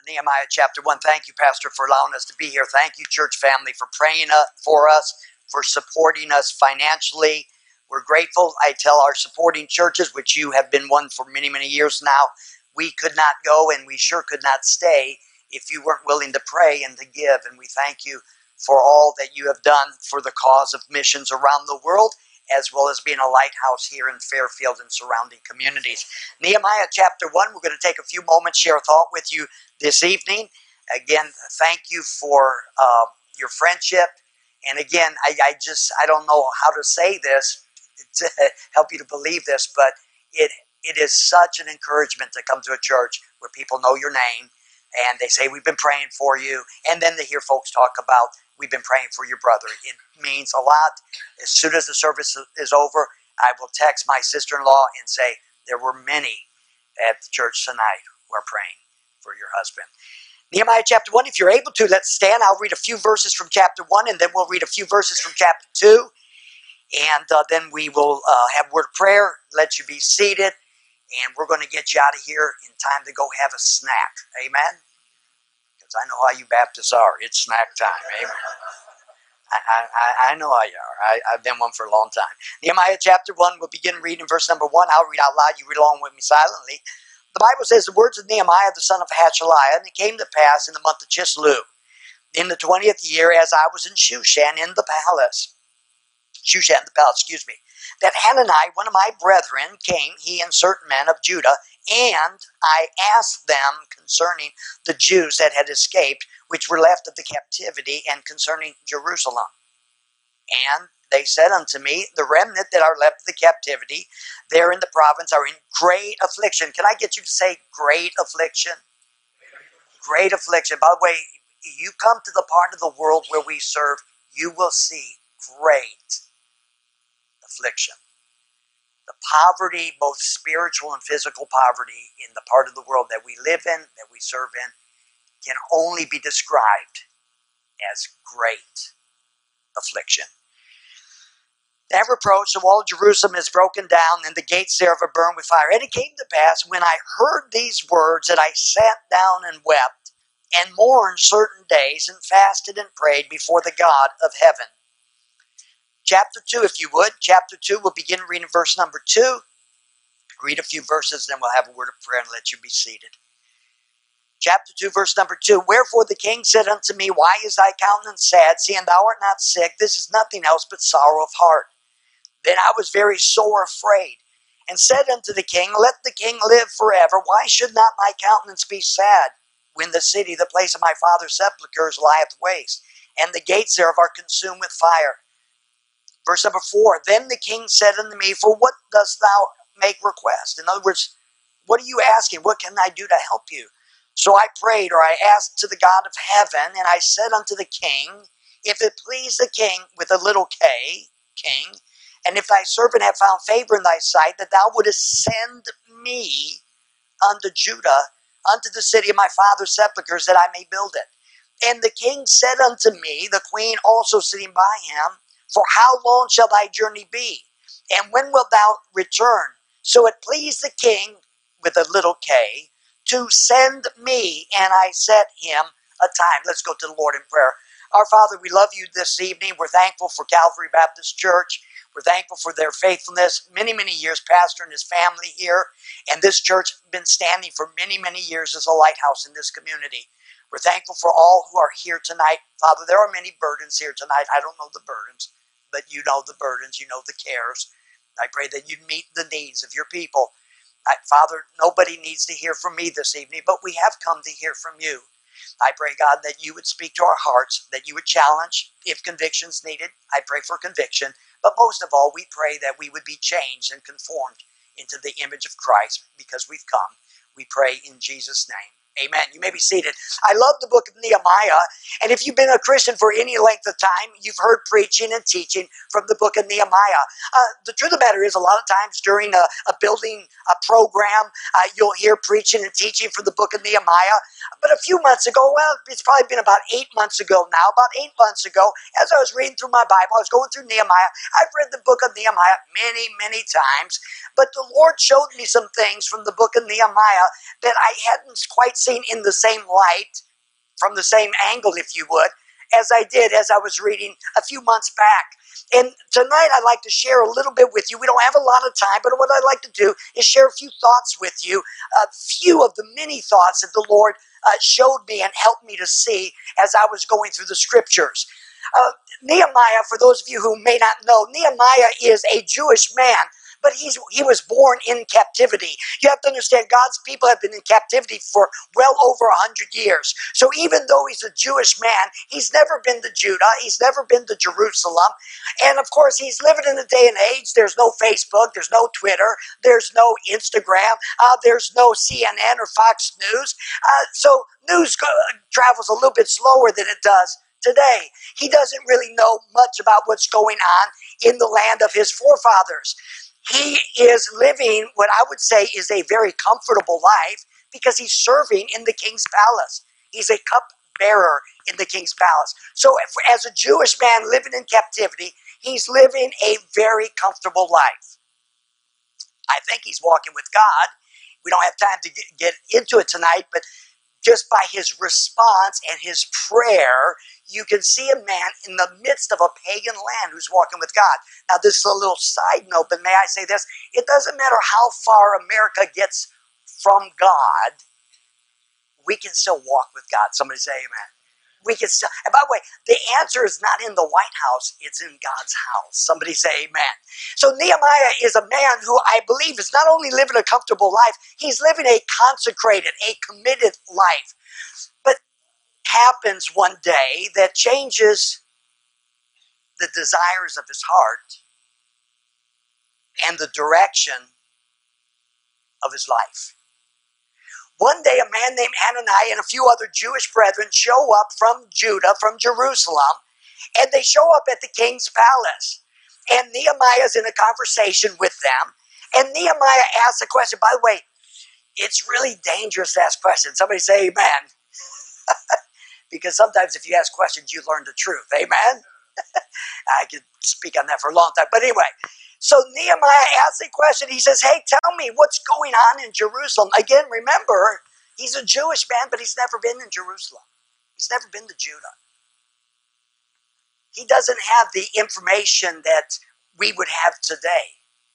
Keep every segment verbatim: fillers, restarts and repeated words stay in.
Nehemiah chapter one. Thank you, Pastor, for allowing us to be here. Thank you, church family, for praying for us, for supporting us financially. We're grateful. I tell our supporting churches, which you have been one for many, many years now, we could not go and we sure could not stay if you weren't willing to pray and to give. And we thank you for all that you have done for the cause of missions around the world, as well as being a lighthouse here in Fairfield and surrounding communities. Nehemiah chapter one, we're going to take a few moments, share a thought with you this evening. Again, thank you for uh, your friendship. And again, I, I just, I don't know how to say this to help you to believe this, but it it is such an encouragement to come to a church where people know your name and they say, we've been praying for you. And then they hear folks talk about, we've been praying for your brother. It means a lot. As soon as the service is over, I will text my sister-in-law and say, there were many at the church tonight who are praying for your husband. Nehemiah chapter one, if you're able to, let's stand. I'll read a few verses from chapter one, and then we'll read a few verses from chapter two. And uh, then we will uh, have a word of prayer, let you be seated, and we're going to get you out of here in time to go have a snack. Amen? Because I know how you Baptists are. It's snack time. Amen. I, I, I know how you are. I, I've been one for a long time. Nehemiah chapter one, we'll begin reading verse number one. I'll read out loud. You read along with me silently. The Bible says, the words of Nehemiah, the son of Hachaliah, and it came to pass in the month of Chislev, in the twentieth year, as I was in Shushan in the palace, Shushan the palace, excuse me, that Hanani, one of my brethren, came, he and certain men of Judah, and I asked them concerning the Jews that had escaped, which were left of the captivity, and concerning Jerusalem. And they said unto me, the remnant that are left of the captivity, there in the province, are in great affliction. Can I get you to say great affliction? Great affliction. By the way, you come to the part of the world where we serve, you will see great affliction. The poverty, both spiritual and physical poverty in the part of the world that we live in, that we serve in, can only be described as great affliction. That reproach, the wall of Jerusalem is broken down, and the gates thereof are burned with fire. And it came to pass, when I heard these words, that I sat down and wept, and mourned certain days, and fasted and prayed before the God of heaven. Chapter two, if you would. Chapter two, we'll begin reading verse number two. Read a few verses, then we'll have a word of prayer and let you be seated. Chapter two, verse number two. Wherefore the king said unto me, why is thy countenance sad, seeing thou art not sick? This is nothing else but sorrow of heart. Then I was very sore afraid, and said unto the king, let the king live forever. Why should not my countenance be sad, when the city, the place of my father's sepulchres, lieth waste, and the gates thereof are consumed with fire? Verse number four, then the king said unto me, for what dost thou make request? In other words, what are you asking? What can I do to help you? So I prayed, or I asked to the God of heaven, and I said unto the king, if it please the king, with a little k, king, and if thy servant have found favor in thy sight, that thou wouldest send me unto Judah, unto the city of my father's sepulchres, that I may build it. And the king said unto me, the queen also sitting by him, for how long shall thy journey be? And when wilt thou return? So it pleased the king, with a little k, to send me, and I set him a time. Let's go to the Lord in prayer. Our Father, we love you this evening. We're thankful for Calvary Baptist Church. We're thankful for their faithfulness. Many, many years, Pastor and his family here, and this church has been standing for many, many years as a lighthouse in this community. We're thankful for all who are here tonight. Father, there are many burdens here tonight. I don't know the burdens, but you know the burdens, you know the cares. I pray that you'd meet the needs of your people. I, Father, nobody needs to hear from me this evening, but we have come to hear from you. I pray, God, that you would speak to our hearts, that you would challenge if conviction's needed. I pray for conviction. But most of all, we pray that we would be changed and conformed into the image of Christ because we've come. We pray in Jesus' name. Amen. You may be seated. I love the book of Nehemiah, and if you've been a Christian for any length of time, you've heard preaching and teaching from the book of Nehemiah. Uh, the truth of the matter is, a lot of times during a, a building a program, uh, you'll hear preaching and teaching from the book of Nehemiah. But a few months ago, well, it's probably been about eight months ago now, about eight months ago, as I was reading through my Bible, I was going through Nehemiah. I've read the book of Nehemiah many, many times, but the Lord showed me some things from the book of Nehemiah that I hadn't quite seen focusing in the same light, from the same angle, if you would, as I did as I was reading a few months back. And tonight I'd like to share a little bit with you. We don't have a lot of time, but what I'd like to do is share a few thoughts with you, a few of the many thoughts that the Lord uh, showed me and helped me to see as I was going through the scriptures. Uh, Nehemiah, for those of you who may not know, Nehemiah is a Jewish man, but he's he was born in captivity. You have to understand, God's people have been in captivity for well over a hundred years. So even though he's a Jewish man, he's never been to Judah. He's never been to Jerusalem. And of course, he's living in a day and age. There's no Facebook. There's no Twitter. There's no Instagram. Uh, there's no C N N or Fox News. Uh, so news go- travels a little bit slower than it does today. He doesn't really know much about what's going on in the land of his forefathers. He is living what I would say is a very comfortable life because he's serving in the king's palace. He's a cupbearer in the king's palace. So if, as a Jewish man living in captivity, he's living a very comfortable life. I think he's walking with God. We don't have time to get, get into it tonight, but just by his response and his prayer, you can see a man in the midst of a pagan land who's walking with God. Now, this is a little side note, but may I say this? It doesn't matter how far America gets from God, we can still walk with God. Somebody say amen. We can still, and by the way, the answer is not in the White House, it's in God's house. Somebody say amen. So Nehemiah is a man who I believe is not only living a comfortable life, he's living a consecrated, a committed life. But happens one day that changes the desires of his heart and the direction of his life. One day, a man named Hananiah and a few other Jewish brethren show up from Judah, from Jerusalem, and they show up at the king's palace. And Nehemiah's in a conversation with them, and Nehemiah asks a question. By the way, it's really dangerous to ask questions. Somebody say amen. Because sometimes if you ask questions, you learn the truth. Amen? I could speak on that for a long time. But anyway, so Nehemiah asks a question. He says, hey, tell me what's going on in Jerusalem. Again, remember, he's a Jewish man, but he's never been in Jerusalem. He's never been to Judah. He doesn't have the information that we would have today.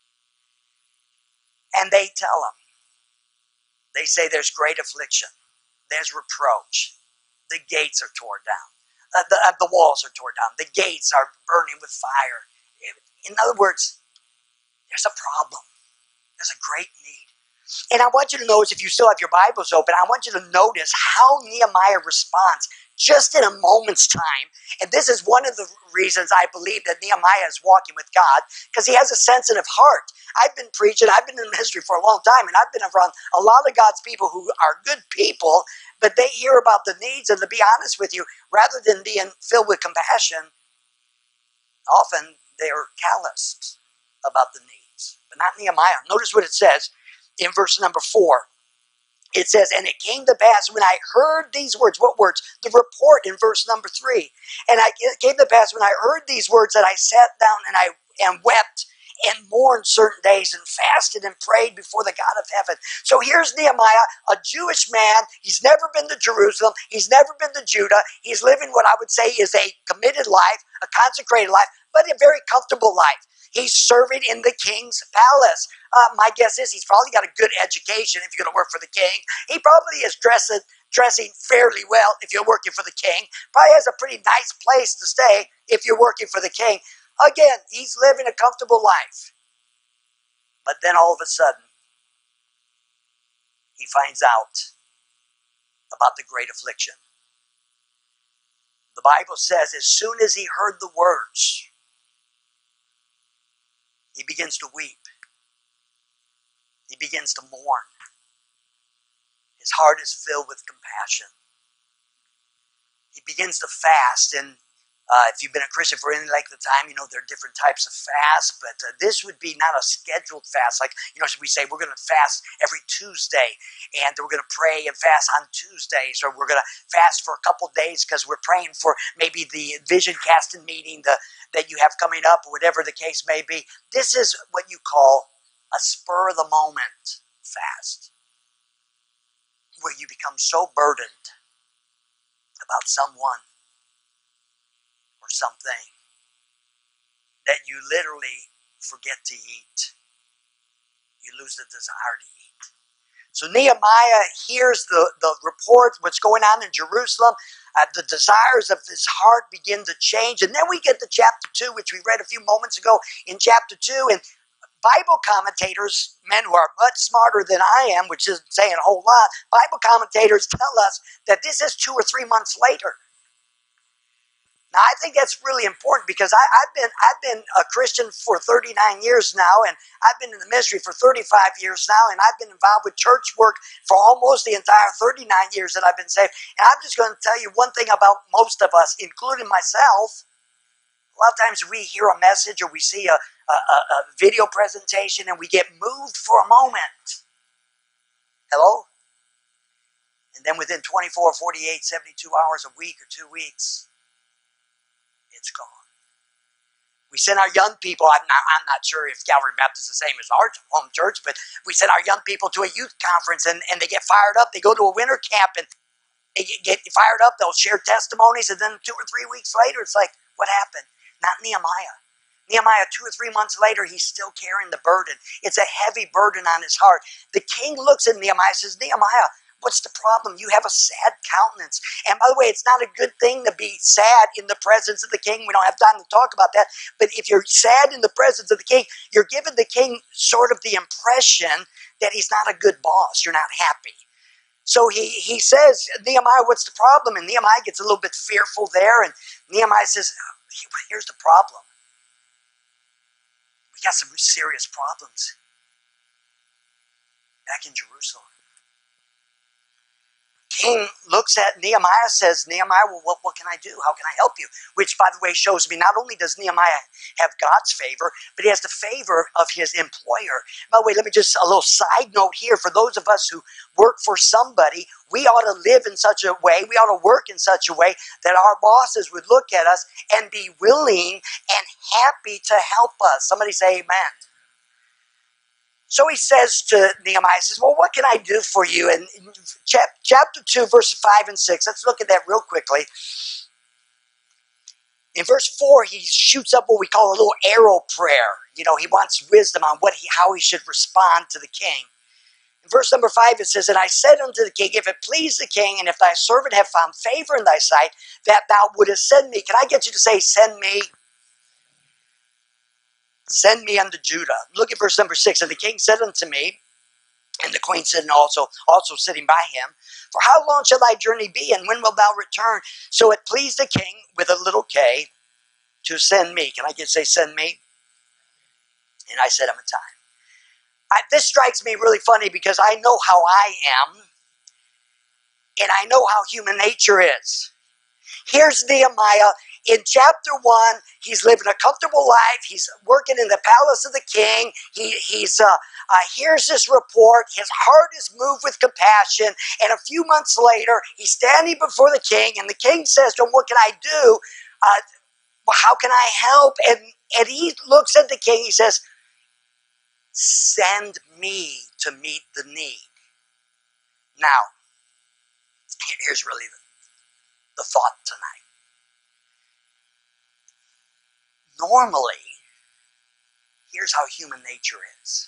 And they tell him. They say there's great affliction. There's reproach. The gates are torn down. Uh, the, uh, the walls are torn down. The gates are burning with fire. In other words, there's a problem. There's a great need. And I want you to notice, if you still have your Bibles open, I want you to notice how Nehemiah responds just in a moment's time. And this is one of the reasons I believe that Nehemiah is walking with God, because he has a sensitive heart. I've been preaching, I've been in ministry for a long time, and I've been around a lot of God's people who are good people, but they hear about the needs, and to be honest with you, rather than being filled with compassion, often they're calloused about the needs. But not Nehemiah. Notice what it says in verse number four. It says, and it came to pass when I heard these words. What words? The report in verse number three. And I, it came to pass when I heard these words that I sat down and I and wept and mourned certain days and fasted and prayed before the God of heaven. So here's Nehemiah, a Jewish man. He's never been to Jerusalem. He's never been to Judah. He's living what I would say is a committed life, a consecrated life, but a very comfortable life. He's serving in the king's palace. Uh, my guess is he's probably got a good education if you're going to work for the king. He probably is dressing, dressing fairly well if you're working for the king. Probably has a pretty nice place to stay if you're working for the king. Again, he's living a comfortable life. But then all of a sudden, he finds out about the great affliction. The Bible says as soon as he heard the words, he begins to weep. He begins to mourn. His heart is filled with compassion. He begins to fast, and uh, if you've been a Christian for any length of time, you know there are different types of fast, but uh, this would be not a scheduled fast. Like, you know, we say we're going to fast every Tuesday, and we're going to pray and fast on Tuesdays, or we're going to fast for a couple days because we're praying for maybe the vision casting meeting the, that you have coming up, or whatever the case may be. This is what you call a spur of the moment fast. where you become so burdened about someone or something that you literally forget to eat. You lose the desire to eat. So Nehemiah hears the, the report, what's going on in Jerusalem. Uh, the desires of his heart begin to change. And then we get to chapter two, which we read a few moments ago in chapter two. And Bible commentators, men who are much smarter than I am, which isn't saying a whole lot, Bible commentators tell us that this is two or three months later. Now, I think that's really important because I, I've been I've been a Christian for thirty-nine years now, and I've been in the ministry for thirty-five years now, and I've been involved with church work for almost the entire thirty-nine years that I've been saved. And I'm just going to tell you one thing about most of us, including myself. A lot of times we hear a message or we see a, a, a video presentation and we get moved for a moment. Hello? And then within twenty-four, forty-eight, seventy-two hours, a week or two weeks, it's gone. We send our young people, I'm not, I'm not sure if Calvary Baptist is the same as our home church, but we send our young people to a youth conference and, and they get fired up. They go to a winter camp and they get fired up. They'll share testimonies, and then two or three weeks later, it's like, what happened? Not Nehemiah. Nehemiah, two or three months later, he's still carrying the burden. It's a heavy burden on his heart. The king looks at Nehemiah and says, Nehemiah, what's the problem? You have a sad countenance. And by the way, it's not a good thing to be sad in the presence of the king. We don't have time to talk about that. But if you're sad in the presence of the king, you're giving the king sort of the impression that he's not a good boss. You're not happy. So he, he says, Nehemiah, what's the problem? And Nehemiah gets a little bit fearful there. And Nehemiah says, here's the problem. We got some serious problems back in Jerusalem. King looks at Nehemiah, says, Nehemiah, well, what, what can I do? How can I help you? Which, by the way, shows me not only does Nehemiah have God's favor, but he has the favor of his employer. By the way, let me just, a little side note here. For those of us who work for somebody, we ought to live in such a way, we ought to work in such a way that our bosses would look at us and be willing and happy to help us. Somebody say amen. So he says to Nehemiah, says, well, what can I do for you? And in chapter two, verses five and six, let's look at that real quickly. In verse four, he shoots up what we call a little arrow prayer. You know, he wants wisdom on what he, how he should respond to the king. In verse number five, it says, and I said unto the king, if it please the king, and if thy servant have found favor in thy sight, that thou wouldest send me. Can I get you to say, send me? Send me unto Judah. Look at verse number six. And the king said unto me, and the queen said, also, also sitting by him, for how long shall thy journey be, and when wilt thou return? So it pleased the king, with a little k, to send me. Can I just say, send me? And I said, I'm a time. I, this strikes me really funny because I know how I am, and I know how human nature is. Here's Nehemiah. In chapter one, he's living a comfortable life. He's working in the palace of the king. He he's uh, uh, hears this report. His heart is moved with compassion. And a few months later, he's standing before the king, and the king says to him, what can I do? Uh, how can I help? And, and he looks at the king. He says, send me to meet the need. Now, here's really the, the thought tonight. Normally, here's how human nature is.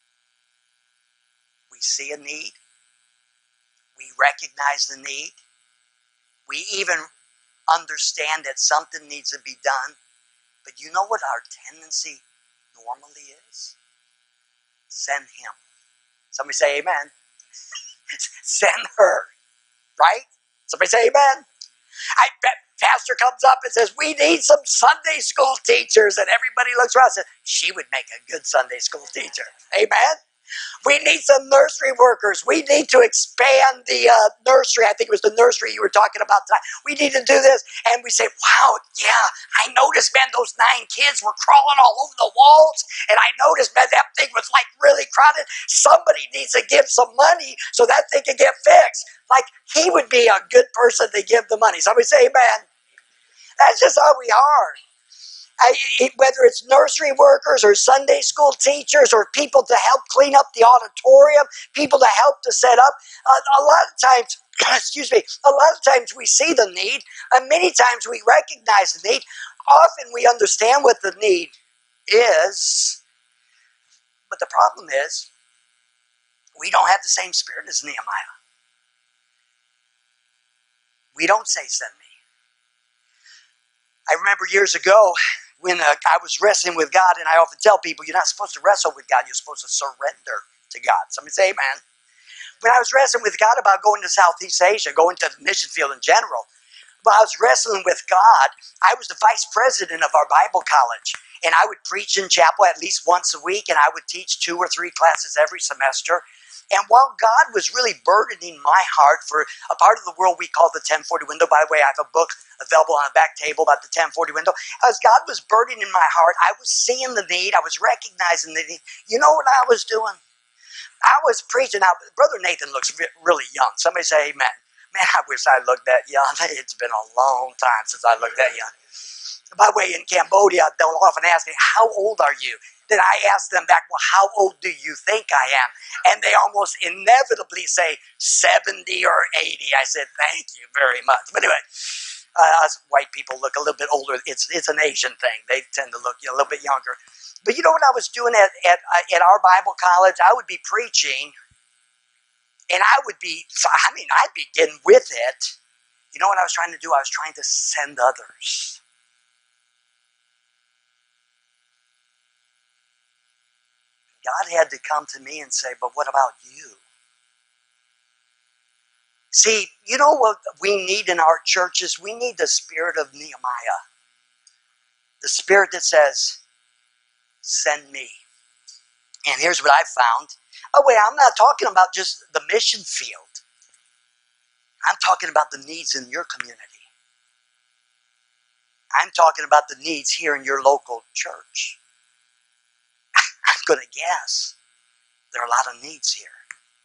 We see a need. We recognize the need. We even understand that something needs to be done. But you know what our tendency normally is? Send him. Somebody say amen. Send her. Right? Somebody say amen. I bet pastor comes up and says, we need some Sunday school teachers. And everybody looks around and says, she would make a good Sunday school teacher. Amen? We need some nursery workers. We need to expand the uh, nursery. I think it was the nursery you were talking about tonight. We need to do this. And we say, wow, yeah, I noticed, man, those nine kids were crawling all over the walls. And I noticed, man, that thing was like really crowded. Somebody needs to give some money so that thing can get fixed. Like, he would be a good person to give the money. Somebody say amen. That's just how we are. I, it, whether it's nursery workers or Sunday school teachers or people to help clean up the auditorium, people to help to set up. Uh, a lot of times, excuse me, a lot of times we see the need, and many times we recognize the need. Often we understand what the need is, but the problem is we don't have the same spirit as Nehemiah. We don't say, send me. I remember years ago when uh, I was wrestling with God, and I often tell people, you're not supposed to wrestle with God, you're supposed to surrender to God. Somebody say amen. When I was wrestling with God about going to Southeast Asia, going to the mission field in general, but I was wrestling with God, I was the vice president of our Bible college, and I would preach in chapel at least once a week, and I would teach two or three classes every semester. And while God was really burdening my heart for a part of the world we call the ten forty window, by the way, I have a book available on the back table about the ten forty window. As God was burdening my heart, I was seeing the need, I was recognizing the need. You know what I was doing? I was preaching out. Brother Nathan looks really young. Somebody say amen. Man, I wish I looked that young. It's been a long time since I looked that young. By the way, in Cambodia, they'll often ask me, how old are you? Then I ask them back, well, how old do you think I am? And they almost inevitably say seventy or eighty. I said, thank you very much. But anyway, uh, us white people look a little bit older. It's it's an Asian thing. They tend to look you know, a little bit younger. But you know what I was doing at, at, at our Bible college? I would be preaching, and I would be, I mean, I'd begin with it. You know what I was trying to do? I was trying to send others. God had to come to me and say, but what about you? See, you know what we need in our churches? We need the spirit of Nehemiah. The spirit that says, send me. And here's what I found. Oh, wait, I'm not talking about just the mission field. I'm talking about the needs in your community. I'm talking about the needs here in your local church. I'm going to guess there are a lot of needs here.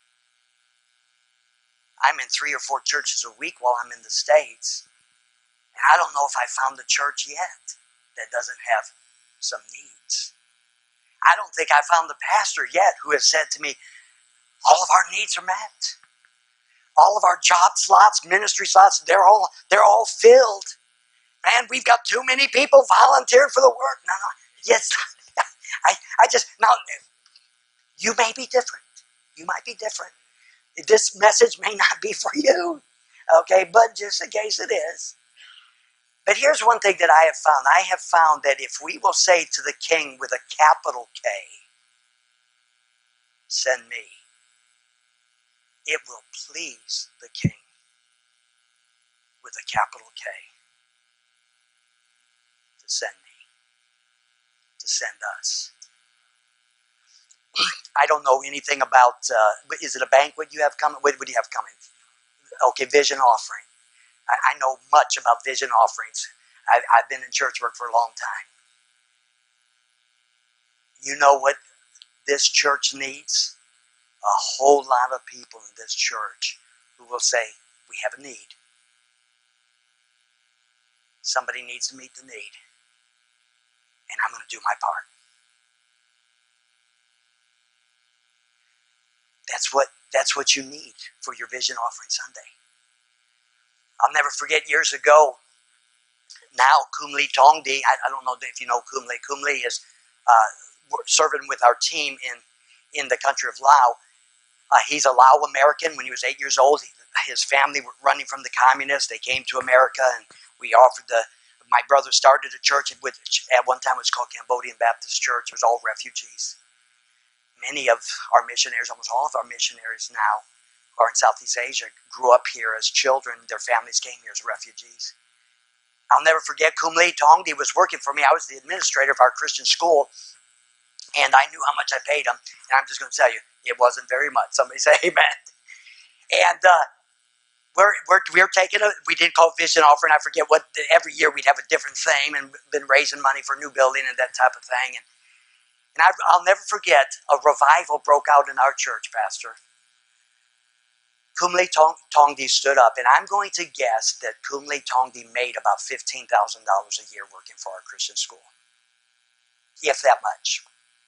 I'm in three or four churches a week while I'm in the States. And I don't know if I found a church yet that doesn't have some needs. I don't think I found the pastor yet who has said to me, all of our needs are met. All of our job slots, ministry slots, they're all they're all filled. Man, we've got too many people volunteered for the work. No, no, yes, I, I just, now, you may be different. You might be different. This message may not be for you, okay, but just in case it is. But here's one thing that I have found. I have found that if we will say to the King with a capital K, send me, it will please the King with a capital K to send me, to send us. I don't know anything about, uh, is it a banquet you have coming? What, what do you have coming? Okay, vision offering. I, I know much about vision offerings. I, I've been in church work for a long time. You know what this church needs? A whole lot of people in this church who will say, we have a need. Somebody needs to meet the need. And I'm going to do my part. That's what that's what you need for your Vision Offering Sunday. I'll never forget years ago, now Kumli Tongdi, I, I don't know if you know Kumli. Kumli is uh, serving with our team in, in the country of Laos. Uh, he's a Lao American. When he was eight years old, he, his family were running from the communists. They came to America, and we offered the, my brother started a church, with, at one time it was called Cambodian Baptist Church. It was all refugees. Many of our missionaries, almost all of our missionaries now, who are in Southeast Asia, grew up here as children. Their families came here as refugees. I'll never forget, Kumli Tongdi was working for me. I was the administrator of our Christian school, and I knew how much I paid him. And I'm just going to tell you, it wasn't very much. Somebody say amen. And uh, we're, we're, we're taking a, we didn't call it Vision Offering. I forget what, every year we'd have a different theme, and been raising money for a new building and that type of thing. And And I, I'll never forget, a revival broke out in our church, Pastor. Kumli Tong, Tongdi stood up, and I'm going to guess that Kumli Tongdi made about fifteen thousand dollars a year working for our Christian school. if that much.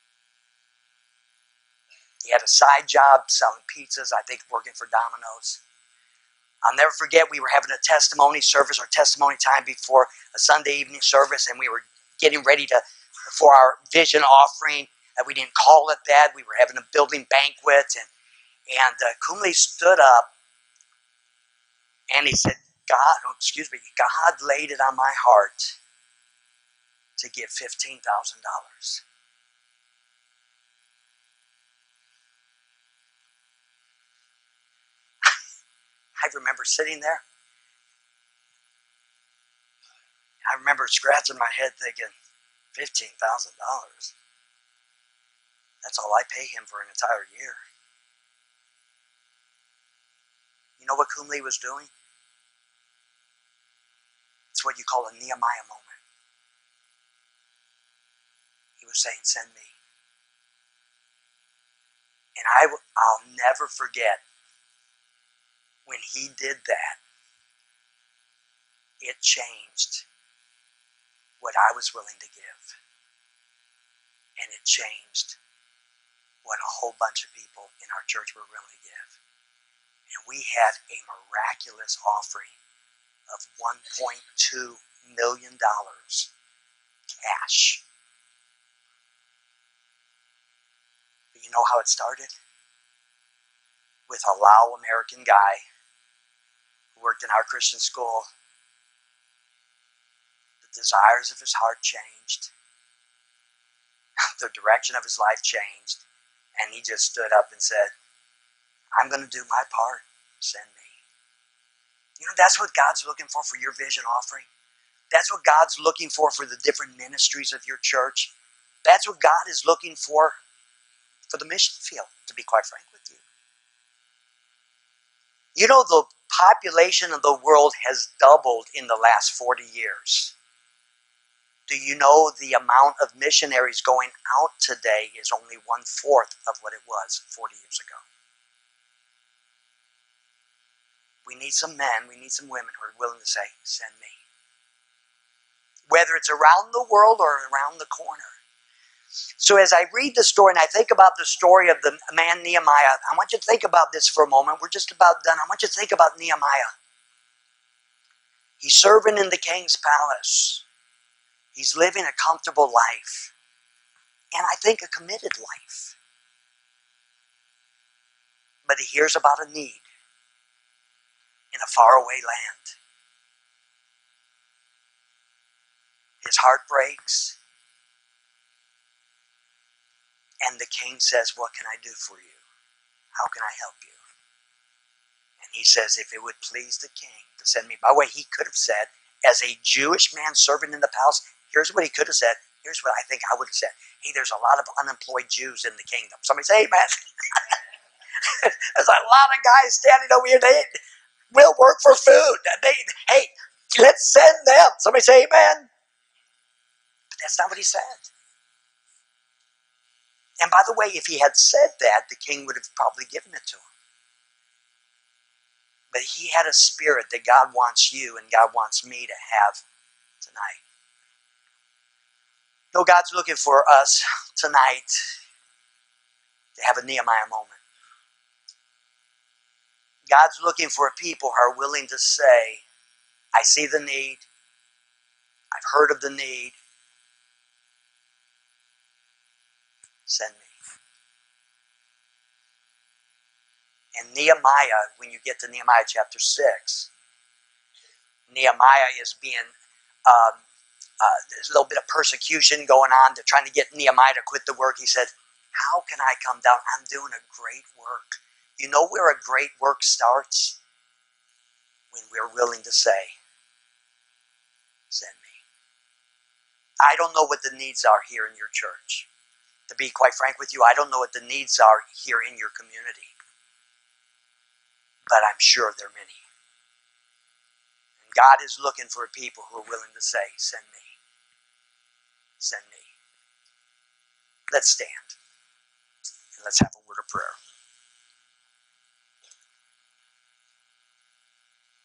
He had a side job selling pizzas, I think working for Domino's. I'll never forget, we were having a testimony service or testimony time before a Sunday evening service, and we were getting ready to for our vision offering. And we didn't call it that. We were having a building banquet, and and uh, Kumle stood up and he said, "God, oh, excuse me, God laid it on my heart to give fifteen thousand dollars." I remember sitting there. I remember scratching my head thinking, fifteen thousand dollars? That's all I pay him for an entire year. You know what Kumle was doing? It's what you call a Nehemiah moment. He was saying, send me. And I, I'll never forget when he did that, it changed what I was willing to give. And it changed what a whole bunch of people in our church were willing to give. And we had a miraculous offering of one point two million dollars cash. But you know how it started? With a Lao American guy who worked in our Christian school. The desires of his heart changed. The direction of his life changed. And he just stood up and said, I'm going to do my part. Send me. You know, that's what God's looking for for your vision offering. That's what God's looking for for the different ministries of your church. That's what God is looking for for the mission field, to be quite frank with you. You know, the population of the world has doubled in the last forty years. Do you know the amount of missionaries going out today is only one-fourth of what it was forty years ago? We need some men, we need some women who are willing to say, send me. Whether it's around the world or around the corner. So as I read the story and I think about the story of the man Nehemiah, I want you to think about this for a moment. We're just about done. I want you to think about Nehemiah. He's serving in the king's palace. He's living a comfortable life. And I think a committed life. But he hears about a need in a faraway land. His heart breaks. And the king says, what can I do for you? How can I help you? And he says, if it would please the king to send me. By the way, he could have said, as a Jewish man serving in the palace, here's what he could have said. Here's what I think I would have said. Hey, there's a lot of unemployed Jews in the kingdom. Somebody say, hey, man. There's a lot of guys standing over here. They will work for food. They, hey, let's send them. Somebody say, amen. But that's not what he said. And by the way, if he had said that, the king would have probably given it to him. But he had a spirit that God wants you and God wants me to have tonight. No, God's looking for us tonight to have a Nehemiah moment. God's looking for people who are willing to say, I see the need. I've heard of the need. Send me. And Nehemiah, when you get to Nehemiah chapter six, Nehemiah is being, um, uh, there's a little bit of persecution going on. They're trying to get Nehemiah to quit the work. He said, how can I come down? I'm doing a great work. You know where a great work starts? When we're willing to say, send me. I don't know what the needs are here in your church. To be quite frank with you, I don't know what the needs are here in your community. But I'm sure there are many. And God is looking for people who are willing to say, send me. Send me. Let's stand. And let's have a word of prayer.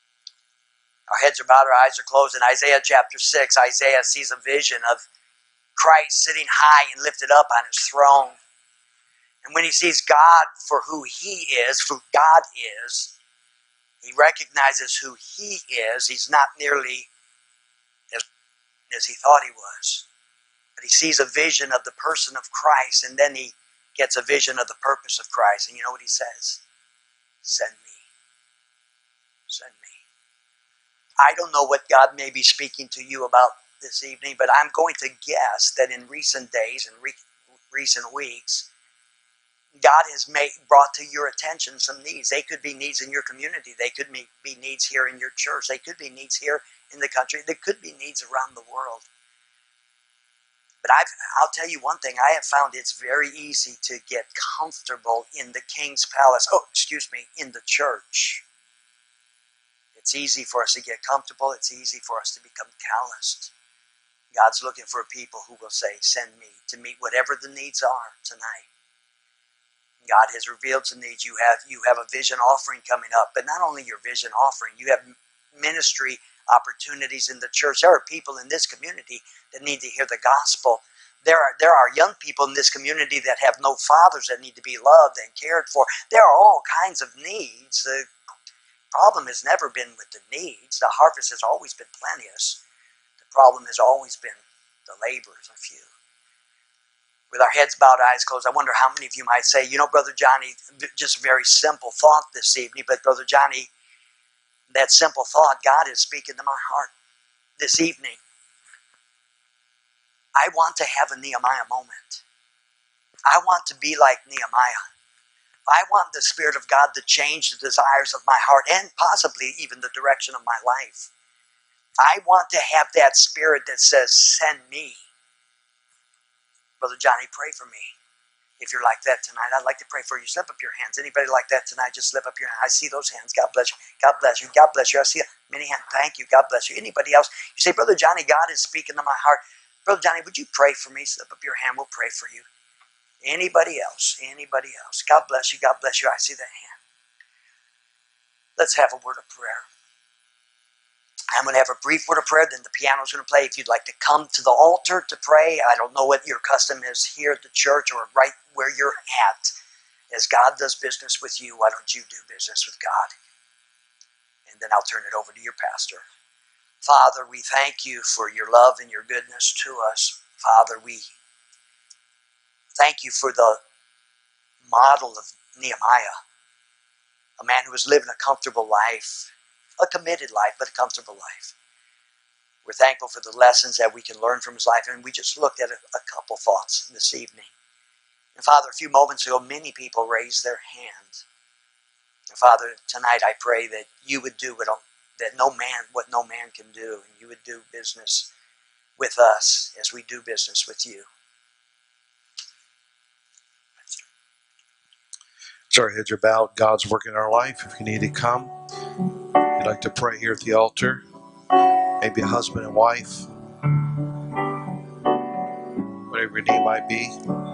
Our heads are bowed, our eyes are closed. In Isaiah chapter six, Isaiah sees a vision of Christ sitting high and lifted up on his throne. And when he sees God for who he is, who God is, he recognizes who he is. He's not nearly as, as he thought he was. But he sees a vision of the person of Christ, and then he gets a vision of the purpose of Christ. And you know what he says? Send me. Send me. I don't know what God may be speaking to you about this evening, but I'm going to guess that in recent days and re- recent weeks, God has made, brought to your attention some needs. They could be needs in your community. They could be, be needs here in your church. They could be needs here in the country. There could be needs around the world. But I've, I'll tell you one thing. I have found it's very easy to get comfortable in the king's palace. Oh, excuse me, in the church. It's easy for us to get comfortable. It's easy for us to become calloused. God's looking for people who will say, send me to meet whatever the needs are tonight. God has revealed some needs. You have you have a vision offering coming up, but not only your vision offering, you have ministry opportunities in the church. There are people in this community that need to hear the gospel. There are there are young people in this community that have no fathers that need to be loved and cared for. There are all kinds of needs. The problem has never been with the needs. The harvest has always been plenteous. The problem has always been the laborers are few. With our heads bowed, eyes closed, I wonder how many of you might say, you know, Brother Johnny, just a very simple thought this evening, but Brother Johnny, that simple thought, God is speaking to my heart this evening. I want to have a Nehemiah moment. I want to be like Nehemiah. I want the Spirit of God to change the desires of my heart and possibly even the direction of my life. I want to have that Spirit that says, send me. Brother Johnny, pray for me. If you're like that tonight, I'd like to pray for you. Slip up your hands. Anybody like that tonight, just slip up your hand. I see those hands. God bless you. God bless you. God bless you. I see many hands. Thank you. God bless you. Anybody else? You say, Brother Johnny, God is speaking to my heart. Brother Johnny, would you pray for me? Slip up your hand. We'll pray for you. Anybody else? Anybody else? God bless you. God bless you. I see that hand. Let's have a word of prayer. I'm going to have a brief word of prayer, then the piano's going to play. If you'd like to come to the altar to pray, I don't know what your custom is here at the church or right where you're at. As God does business with you, why don't you do business with God? And then I'll turn it over to your pastor. Father, we thank you for your love and your goodness to us. Father, we thank you for the model of Nehemiah, a man who was living a comfortable life, a committed life, but a comfortable life. We're thankful for the lessons that we can learn from his life, and we just looked at a, a couple thoughts this evening. And Father, a few moments ago, many people raised their hands. And Father, tonight I pray that you would do what, that no man, what no man can do, and you would do business with us as we do business with you. So our heads are bowed. God's working in our life. If you need to come, you'd like to pray here at the altar, maybe a husband and wife, whatever your name might be.